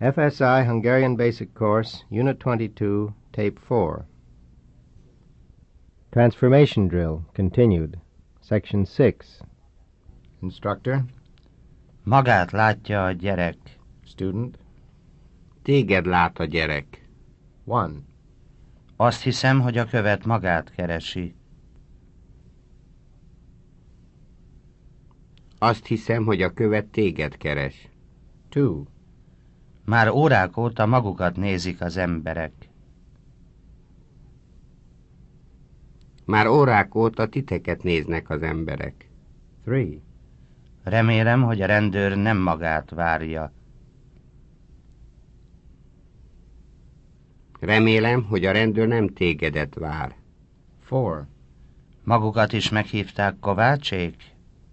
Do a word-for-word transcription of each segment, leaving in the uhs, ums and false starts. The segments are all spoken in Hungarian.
F S I Hungarian Basic Course, Unit twenty-two, Tape four. Transformation Drill, continued. Section six. Instructor. Magát látja a gyerek. Student. Téged lát a gyerek. One. Azt hiszem, hogy a követ magát keresi. Azt hiszem, hogy a követ téged keres. Two. Már órák óta magukat nézik az emberek. Már órák óta titeket néznek az emberek. Three. Remélem, hogy a rendőr nem magát várja. Remélem, hogy a rendőr nem tégedet vár. Four. Magukat is meghívták Kovácsék?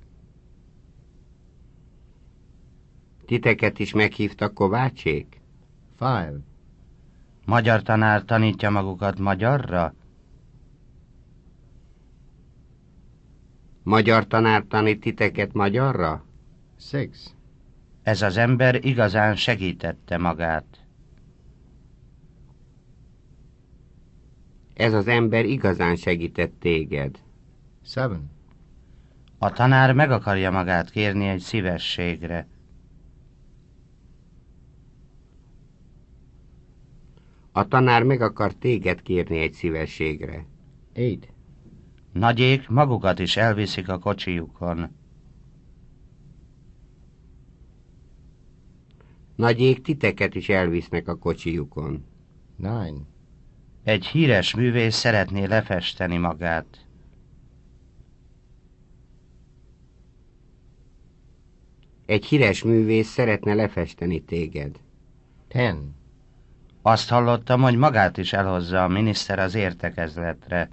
Titeket is meghívtak Kovácsék? Five. Magyar tanár tanítja magukat magyarra? Magyar tanár tanít titeket magyarra? Six. Ez az ember igazán segítette magát. Ez az ember igazán segített téged. Seven. A tanár meg akarja magát kérni egy szívességre. A tanár meg akar téged kérni egy szívességre. Eight. Nagyék magukat is elviszik a kocsijukon. Nagyék titeket is elvisznek a kocsijukon. Nine. Egy híres művész szeretné lefesteni magát. Egy híres művész szeretne lefesteni téged. Ten. Azt hallottam, hogy magát is elhozza a miniszter az értekezletre.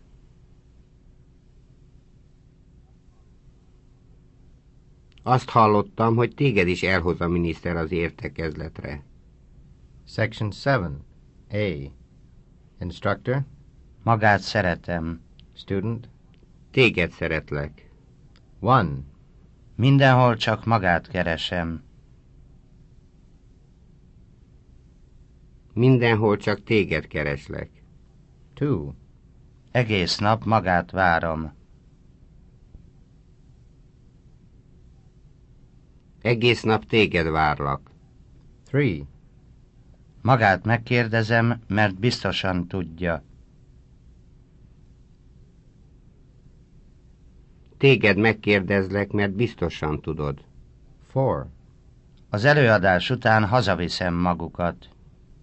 Azt hallottam, hogy téged is elhoz a miniszter az értekezletre. Section seven. A. Instructor. Magát szeretem. Student. Téged szeretlek. One. Mindenhol csak magát keresem. Mindenhol csak téged kereslek. Two. Egész nap magát várom. Egész nap téged várlak. Three. Magát megkérdezem, mert biztosan tudja. Téged megkérdezlek, mert biztosan tudod. Four. Az előadás után hazaviszem magukat.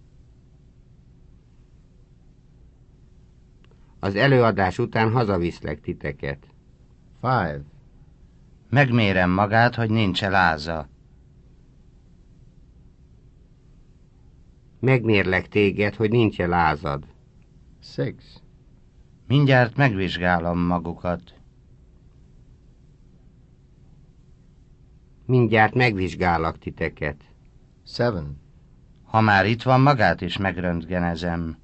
Az előadás után hazaviszlek titeket. Five. Megmérem magát, hogy nincs-e láza. Megmérlek téged, hogy nincs-e lázad. Six. Mindjárt megvizsgálom magukat. Mindjárt megvizsgállak titeket. Seven. Ha már itt van, magát is megröntgenezem.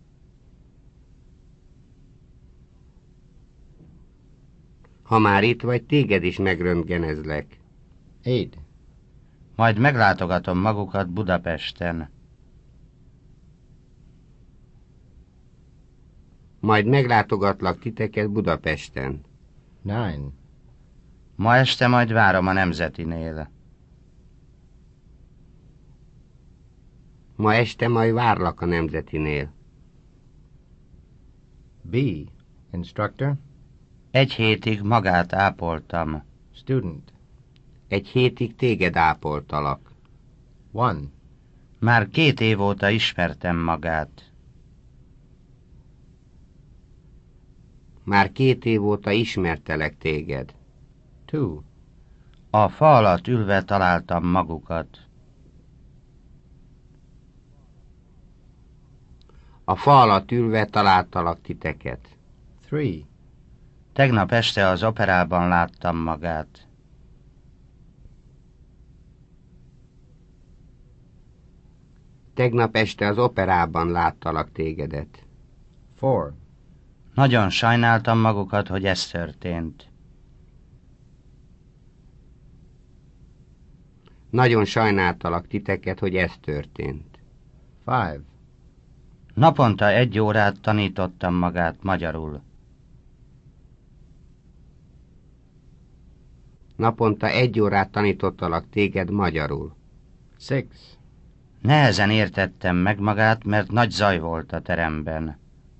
Ha már itt vagy, téged is megröntgenezlek. Eight. Majd meglátogatom magukat Budapesten. Majd meglátogatlak titeket Budapesten. Nine. Ma este majd várom a Nemzetinél. Ma este majd várlak a Nemzetinél. B. Instructor. Egy hétig magát ápoltam. Student. Egy hétig téged ápoltalak. One. Már két év óta ismertem magát. Már két év óta ismertelek téged. Two. A fa alatt ülve találtam magukat. A fa alatt ülve találtalak titeket. Three. Tegnap este az operában láttam magát. Tegnap este az operában láttalak tégedet. Four. Nagyon sajnáltam magukat, hogy ez történt. Nagyon sajnáltalak titeket, hogy ez történt. Five. Naponta egy órát tanítottam magát magyarul. Naponta egy órát tanítottalak téged magyarul. Six. Nehezen értettem meg magát, mert nagy zaj volt a teremben.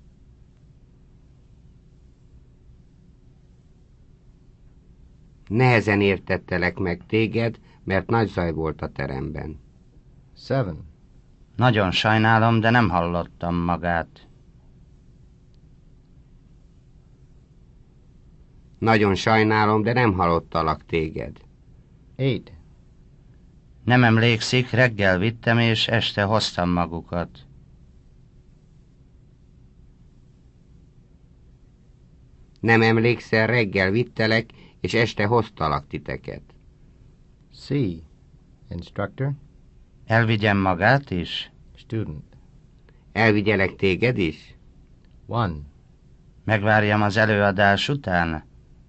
Nehezen értettelek meg téged, mert nagy zaj volt a teremben. Seven. Nagyon sajnálom, de nem hallottam magát. Nagyon sajnálom, de nem hallottalak téged. Eight. Nem emlékszik, reggel vittem és este hoztam magukat. Nem emlékszel, reggel vittelek, és este hoztalak titeket. C. Instructor. Elvigyem magát is? Student. Elvigyelek téged is? One. Megvárjam az előadás után?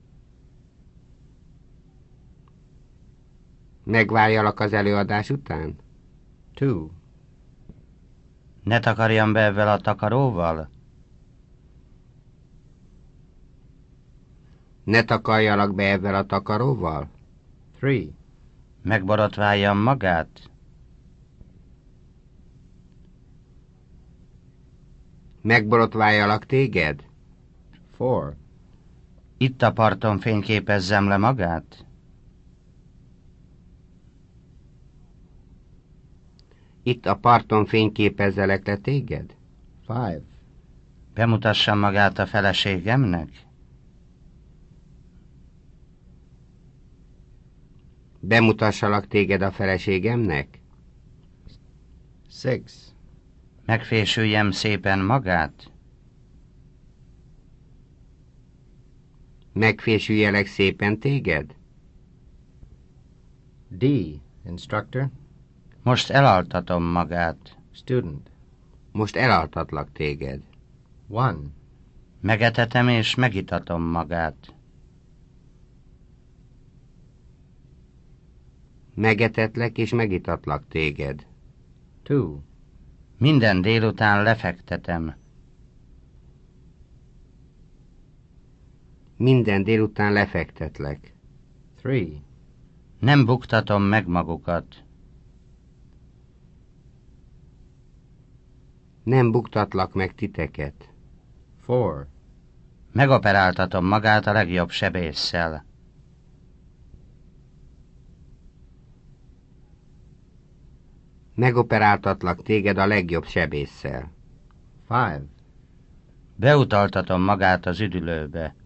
Megvárjalak az előadás után? Two. Ne takarjam be ezzel a takaróval? Ne takarjalak be ezzel a takaróval? Three. Megborotváljam magát? Megborotváljak téged? Four. Itt a parton fényképezzem le magát? Itt a parton fényképezzelek le téged? Five. Bemutassam magát a feleségemnek? Bemutassalak téged a feleségemnek? Six. Megfésüljem szépen magát? Megfésüljelek szépen téged? D. Instructor. Most elaltatom magát. Student. Most elaltatlak téged. One. Megetetem és megitatom magát. Megetetlek és megitatlak téged. Two. Minden délután lefektetem. Minden délután lefektetlek. Three. Nem buktatom meg magukat. Nem buktatlak meg titeket. Four. Megoperáltatom magát a legjobb sebésszel. Megoperáltatlak téged a legjobb sebésszel. Five. Beutaltatom magát az üdülőbe.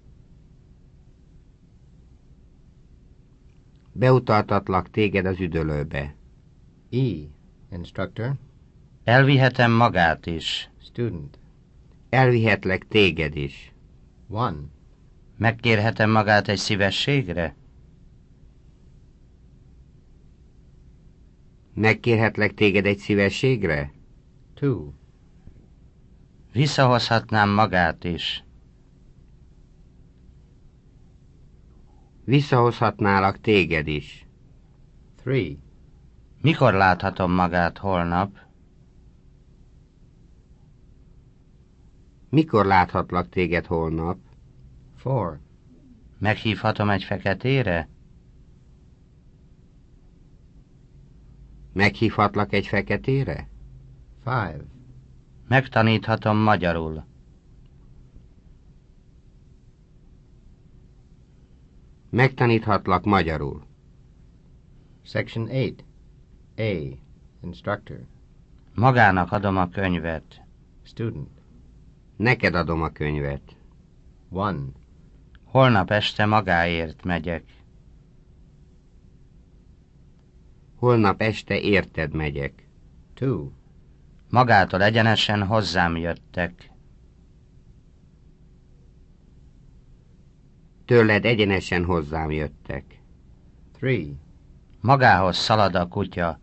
Beutaltatlak téged az üdülőbe. E. Instructor. Elvihetem magát is. Student. Elvihetlek téged is. One. Megkérhetem magát egy szívességre? Megkérhetlek téged egy szívességre? Two. Visszahozhatnám magát is. Visszahozhatnálak téged is. Three. Mikor láthatom magát holnap? Mikor láthatlak téged holnap? Four. Meghívhatom egy feketére? Meghívhatlak egy feketére? Five. Megtaníthatom magyarul. Megtaníthatlak magyarul. Section eight. A. Instructor. Magának adom a könyvet. Student. Neked adom a könyvet. One. Holnap este magáért megyek. Holnap este érted megyek. Two. Magától egyenesen hozzám jöttek. Tőled egyenesen hozzám jöttek. Three. Magához szalad a kutya.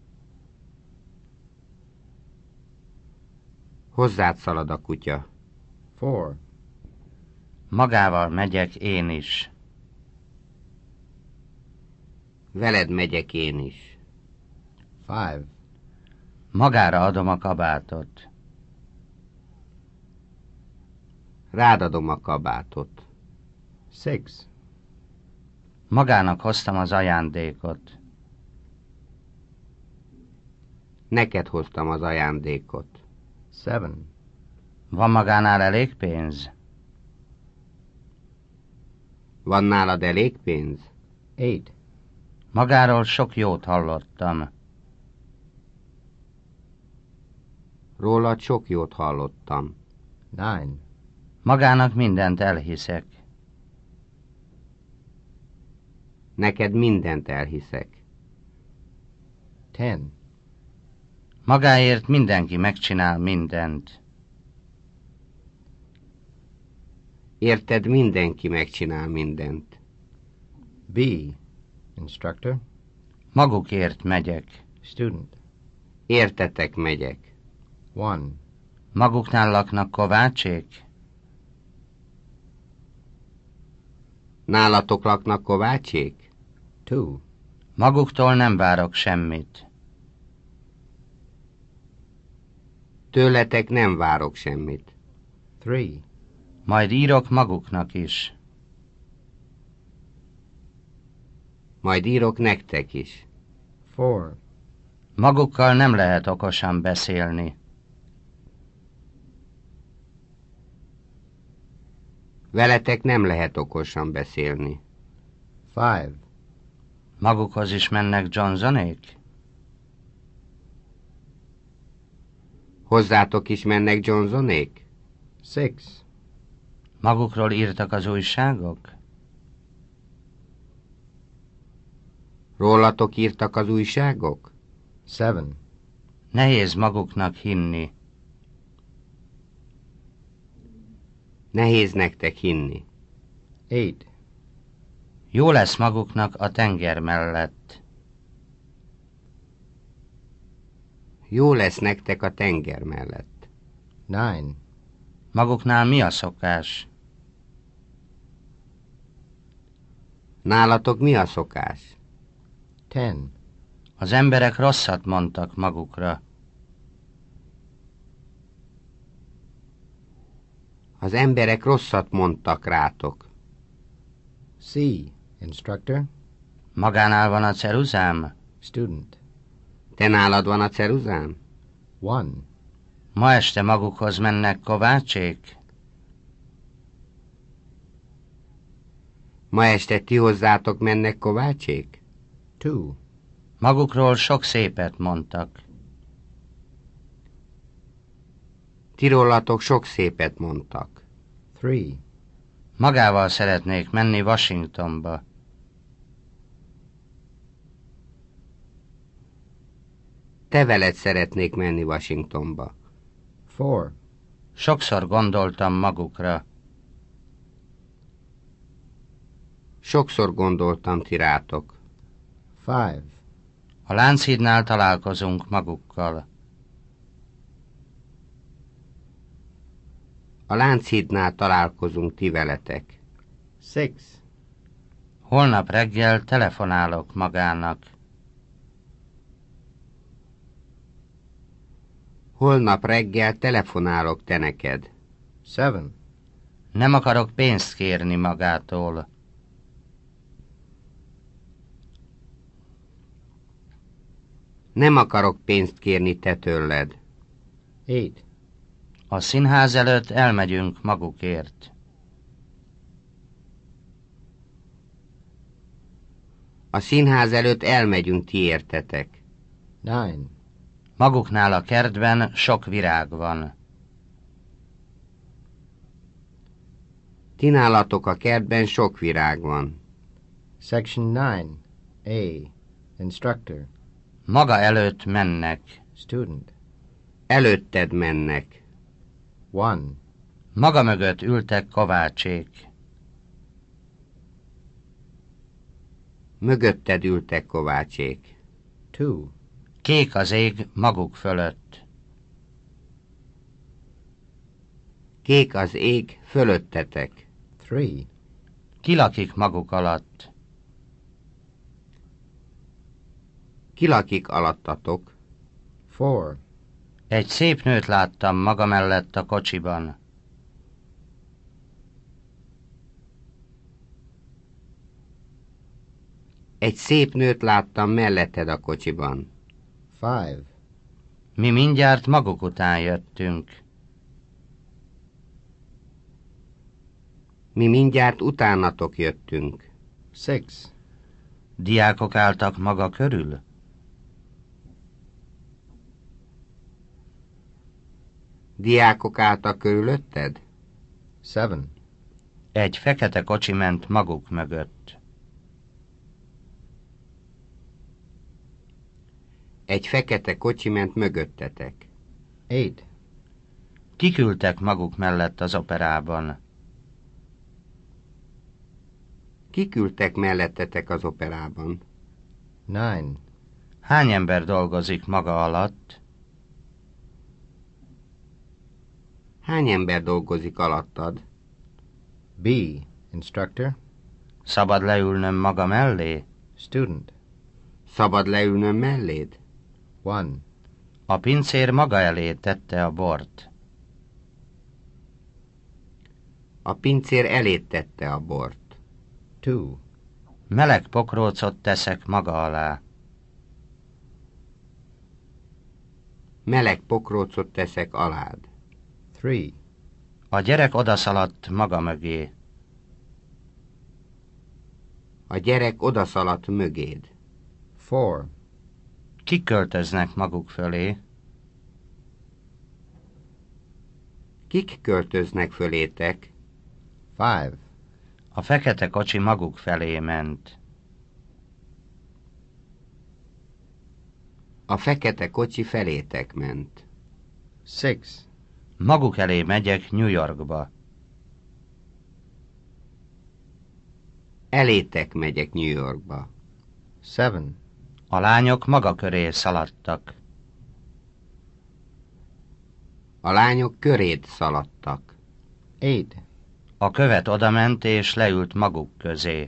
Hozzád szalad a kutya. Four. Magával megyek én is. Veled megyek én is. Five. Magára adom a kabátot. Rád adom a kabátot. Six. Magának hoztam az ajándékot. Neked hoztam az ajándékot. Seven. Van magánál elég pénz? Van nálad elég pénz? Eight. Magáról sok jót hallottam. Rólad sok jót hallottam. Nine. Magának mindent elhiszek. Neked mindent elhiszek. Ten. Magáért mindenki megcsinál mindent. Érted, mindenki megcsinál mindent. B. Instructor. Magukért megyek. Student. Értetek, megyek. One. Maguknál laknak kovácsék? Nálatok laknak kovácsék? Two. Maguktól nem várok semmit. Tőletek nem várok semmit. Three. Majd írok maguknak is. Majd írok nektek is. Four. Magukkal nem lehet okosan beszélni. Veletek nem lehet okosan beszélni. Five. Magukhoz is mennek Johnsonék? Hozzátok is mennek Johnsonék? Six. Magukról írtak az újságok? Rólatok írtak az újságok? Seven. Nehéz maguknak hinni. Nehéz nektek hinni. Eight. Jó lesz maguknak a tenger mellett. Jó lesz nektek a tenger mellett. Nine. Maguknál mi a szokás? Nálatok mi a szokás? Ten. Az emberek rosszat mondtak magukra. Az emberek rosszat mondtak rátok. C. Instructor. Magánál van a ceruzám? Student. Te nálad van a ceruzám? One. Ma este magukhoz mennek kovácsék? Ma este ti hozzátok mennek kovácsék? Two. Magukról sok szépet mondtak. Ti rólatok sok szépet mondtak. Three. Magával szeretnék menni Washingtonba. Te veled szeretnék menni Washingtonba. Four. Sokszor gondoltam magukra. Sokszor gondoltam ti rátok. Five. A Lánchídnál találkozunk magukkal. A Lánchídnál találkozunk ti veletek. Six. Holnap reggel telefonálok magának. Holnap reggel telefonálok te neked. Seven. Nem akarok pénzt kérni magától. Nem akarok pénzt kérni te tőled. Eight. A színház előtt elmegyünk magukért. A színház előtt elmegyünk ti értetek. Nine. Maguknál a kertben sok virág van. Ti nálatok a kertben sok virág van. Section nine. A. Instructor. Maga előtt mennek. Student. Előtted mennek. One. Maga mögött ültek kovácsék. Mögötted ültek kovácsék. Two. Kék az ég maguk fölött. Kék az ég fölöttetek. Three. Ki lakik maguk alatt? Ki lakik alattatok? Four. Egy szép nőt láttam maga mellett a kocsiban. Egy szép nőt láttam melletted a kocsiban. Five. Mi mindjárt maguk után jöttünk. Mi mindjárt utánatok jöttünk. Six. Diákok álltak maga körül? Diákok álltak körülötted? Seven. Egy fekete kocsi ment maguk mögött. Egy fekete kocsi ment mögöttetek. Eight. Kiküldtek maguk mellett az operában. Kiküldtek mellettetek az operában. Nine. Hány ember dolgozik maga alatt? Hány ember dolgozik alattad? B. Instructor. Szabad leülnöm maga mellé? Student. Szabad leülnöm melléd? One. A pincér maga elé tette a bort. A pincér elét tette a bort. Two. Meleg pokrócot teszek maga alá. Meleg pokrócot teszek alád. Three. A gyerek odaszaladt maga mögé. A gyerek odaszaladt mögéd. Four. Kik költöznek maguk fölé? Kik költöznek fölétek? Five. A fekete kocsi maguk felé ment. A fekete kocsi felétek ment. Six. Maguk elé megyek New Yorkba. Elétek megyek New Yorkba. Seven. A lányok maga köré szaladtak. A lányok körét szaladtak. Eight. A követ odament és leült maguk közé.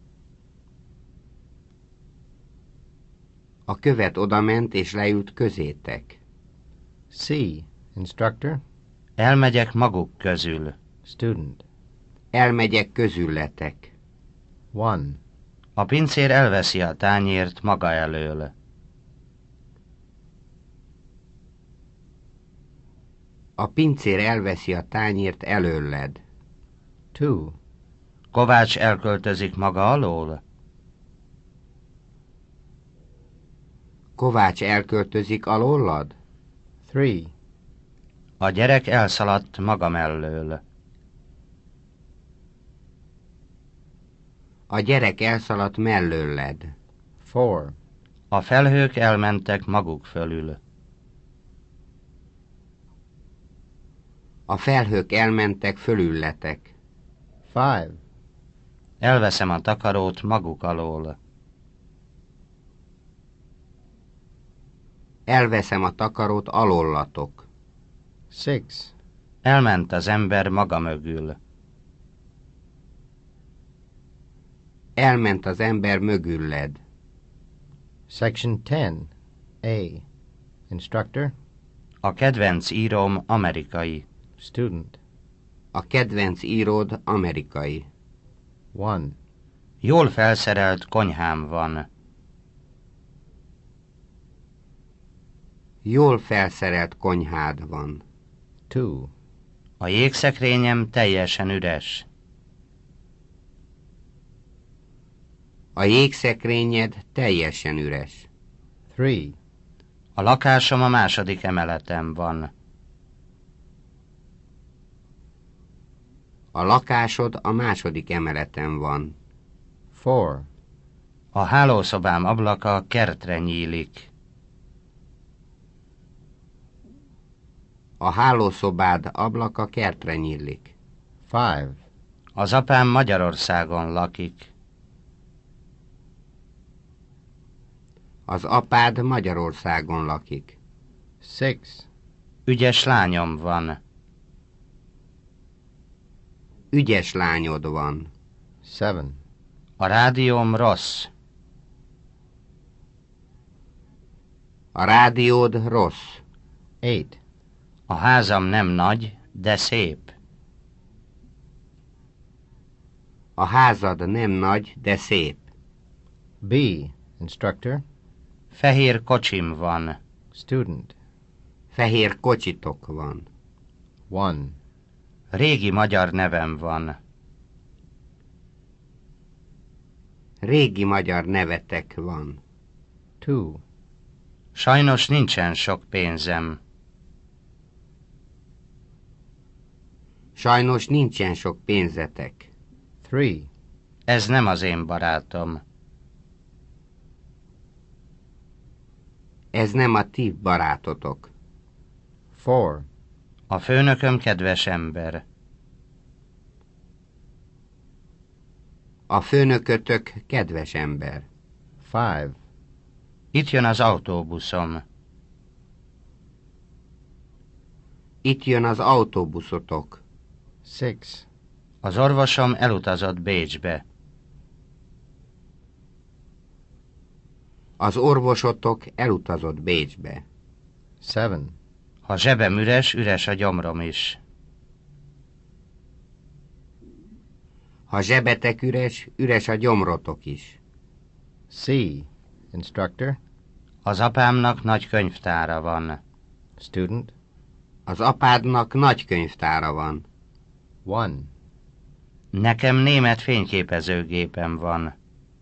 A követ odament és leült közétek. C. Instructor. Elmegyek maguk közül. Student. Elmegyek közületek. One. A pincér elveszi a tányért maga elől. A pincér elveszi a tányért előled. Two. Kovács elköltözik maga alól. Kovács elköltözik alólad? Three. A gyerek elszaladt maga mellől. A gyerek elszaladt mellőled. Four. A felhők elmentek maguk fölül. A felhők elmentek fölülletek. Five. Elveszem a takarót maguk alól. Elveszem a takarót alollatok. Six. Elment az ember maga mögül. Elment az ember mögülled. Section ten. A. Instructor. A kedvenc íróm amerikai. Student. A kedvenc íród amerikai. One. Jól felszerelt konyhám van. Jól felszerelt konyhád van. Two. A jégszekrényem teljesen üres. A jégszekrényed teljesen üres. Three. A lakásom a második emeleten van. A lakásod a második emeleten van. Four. A hálószobám ablaka kertre nyílik. A hálószobád ablaka kertre nyílik. Five. Az apám Magyarországon lakik. Az apád Magyarországon lakik. Six. Ügyes lányom van. Ügyes lányod van. Seven. A rádióm rossz. A rádiód rossz. Eight. A házam nem nagy, de szép. A házad nem nagy, de szép. B. Instructor. Fehér kocsim van. Student. Fehér kocsitok van. One. Régi magyar nevem van. Régi magyar nevetek van. Two. Sajnos nincsen sok pénzem. Sajnos nincsen sok pénzetek. Three. Ez nem az én barátom. Ez nem a ti barátotok. Four. A főnököm kedves ember. A főnökötök kedves ember. Five. Itt jön az autóbuszom. Itt jön az autóbuszotok. Six. Az orvosom elutazott Bécsbe. Az orvosotok elutazott Bécsbe. Seven. Ha zsebem üres, üres a gyomrom is. Ha zsebetek üres, üres a gyomrotok is. C. Instructor. Az apámnak nagy könyvtára van. Student. Az apádnak nagy könyvtára van. One. Nekem német fényképezőgépem van.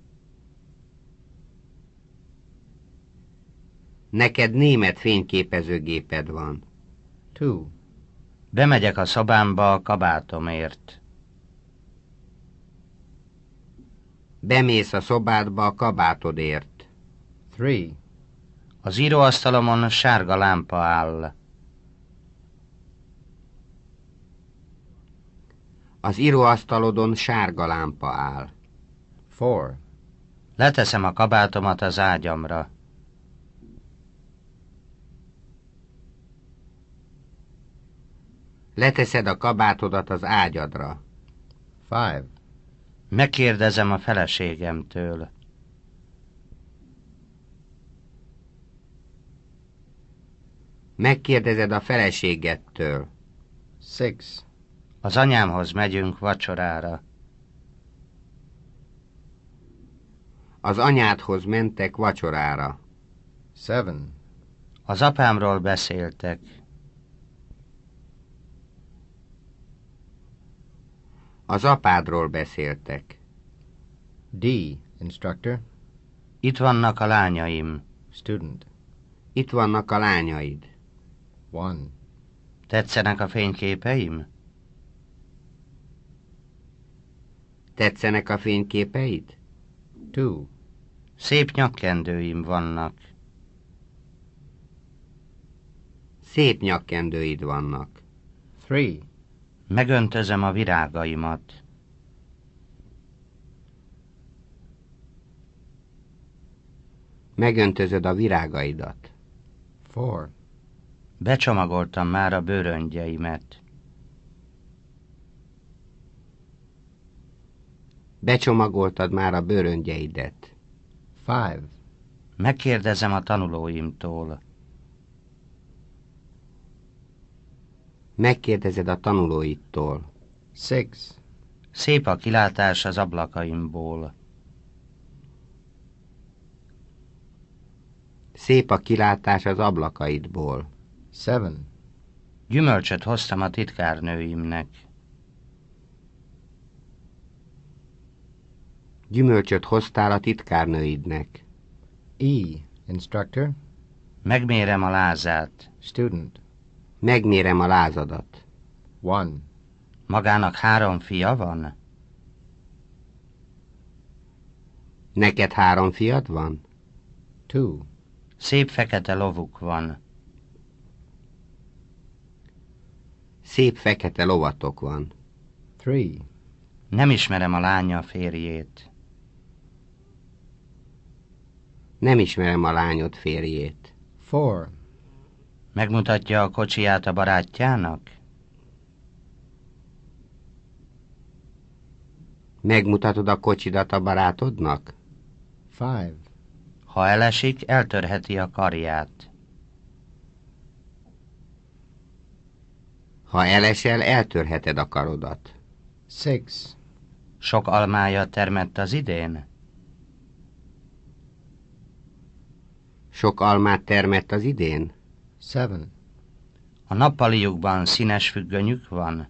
Neked német fényképezőgéped van. Two. Bemegyek a szobámba a kabátomért. Bemész a szobádba a kabátodért. Three. Az íróasztalomon sárga lámpa áll. Az íróasztalodon sárga lámpa áll. Four. Leteszem a kabátomat az ágyamra. Leteszed a kabátodat az ágyadra. Five. Megkérdezem a feleségemtől. Megkérdezed a feleségettől. Six. Az anyámhoz megyünk vacsorára. Az anyádhoz mentek vacsorára. Seven. Az apámról beszéltek. Az apádról beszéltek. D. Instructor. Itt vannak a lányaim. Student. Itt vannak a lányaid. One. Tetszenek a fényképeim? Tetszenek a fényképeid? Two. Szép nyakkendőim vannak. Szép nyakkendőid vannak. Three. Megöntözöm a virágaimat. Megöntözöd a virágaidat. Four. Becsomagoltam már a bőröngyeimet. Becsomagoltad már a bőröngyeidet. Five. Megkérdezem a tanulóimtól. Megkérdezed a tanulóidtól. Six. Szép a kilátás az ablakaimból. Szép a kilátás az ablakaidból. Seven. Gyümölcsöt hoztam a titkárnőimnek. Gyümölcsöt hoztál a titkárnőidnek. E. Instructor. Megmérem a lázát. Student. Megmérem a lázadat. One. Magának három fia van? Neked három fiad van? Two. Szép fekete lovuk van. Szép fekete lovatok van. Three. Nem ismerem a lánya férjét. Nem ismerem a lányod férjét. Four. Megmutatja a kocsiját a barátjának? Megmutatod a kocsidat a barátodnak? Five. Ha elesik, eltörheti a karját. Ha elesel, eltörheted a karodat. Six. Sok almája termett az idén? Sok almát termett az idén? Seven. A nappaliukban színes függönyük van?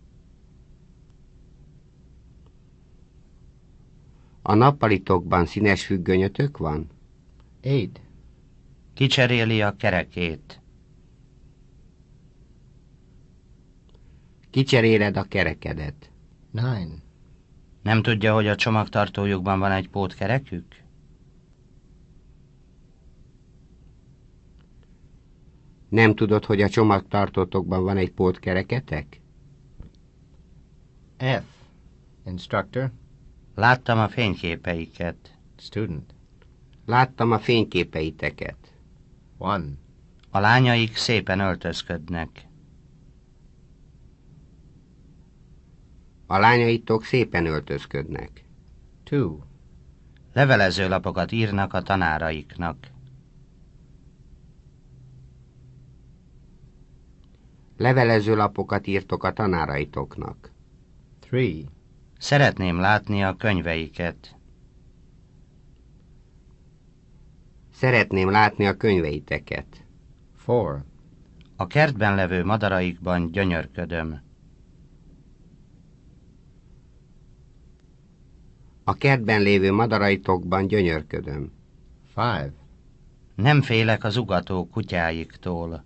A nappalitokban színes függönyötök van? Eight. Kicseréli a kerekét? Kicseréled a kerekedet? Nine. Nem tudja, hogy a csomagtartójukban van egy pótkerekük? Nem tudod, hogy a csomagtartótokban van egy pótkereketek? F. Instructor. Láttam a fényképeiket. Student. Láttam a fényképeiteket. One. A lányaik szépen öltözködnek. A lányaitok szépen öltözködnek. Two. Levelezőlapokat írnak a tanáraiknak. Levelezőlapokat írtok a tanáraitoknak. Three. Szeretném látni a könyveiket. Szeretném látni a könyveiteket. Four. A kertben levő madaraikban gyönyörködöm. A kertben lévő madaraitokban gyönyörködöm. Five. Nem félek az ugató kutyáiktól.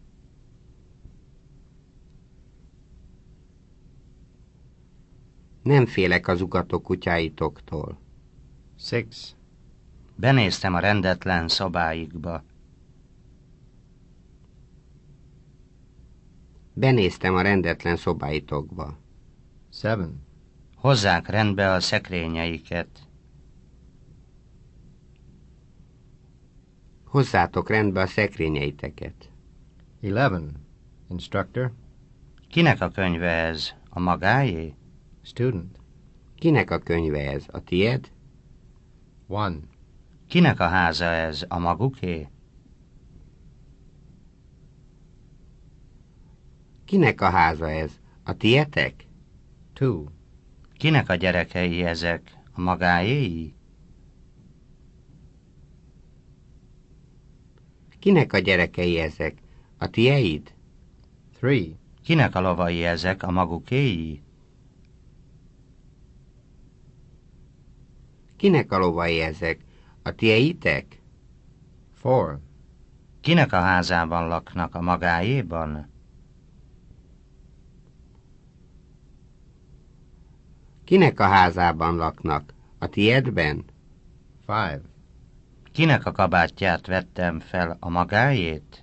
Nem félek az ugató kutyáitoktól. Six. Benéztem a rendetlen szobáikba. Benéztem a rendetlen szobáitokba. Seven. Hozzák rendbe a szekrényeiket. Hozzátok rendbe a szekrényeiteket. Eleven. Instructor. Kinek a könyve ez? A magáé? Student. Kinek a könyve ez? A tied? One. Kinek a háza ez? A maguké? Kinek a háza ez? A tietek? Two. Kinek a gyerekei ezek? A magáéi? Kinek a gyerekei ezek? A tieid? Three. Kinek a lovai ezek? A magukéi? Kinek a lovai ezek? A tieitek? Four. Kinek a házában laknak? A magáéban? Kinek a házában laknak? A tiedben? Five. Kinek a kabátját vettem fel? A magáét?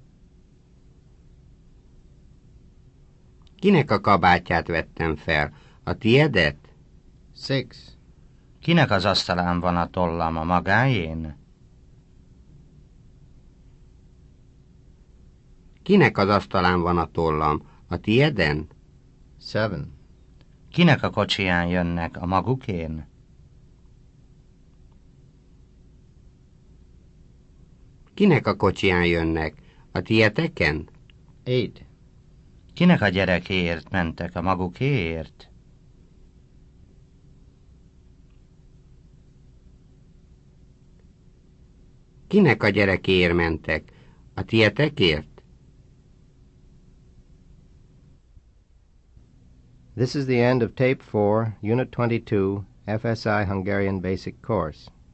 Kinek a kabátját vettem fel? A tiedet? Six. Kinek az asztalán van a tollam? A magáén? Kinek az asztalán van a tollam? A tieden? Seven. Kinek a kocsiján jönnek? A magukén? Kinek a kocsiján jönnek? A tieteken? Eight. Kinek a gyerekéért mentek? A magukéért? Kinek a gyerekéért mentek? A tietekért? This is the end of Tape four, Unit twenty-two, F S I Hungarian Basic Course.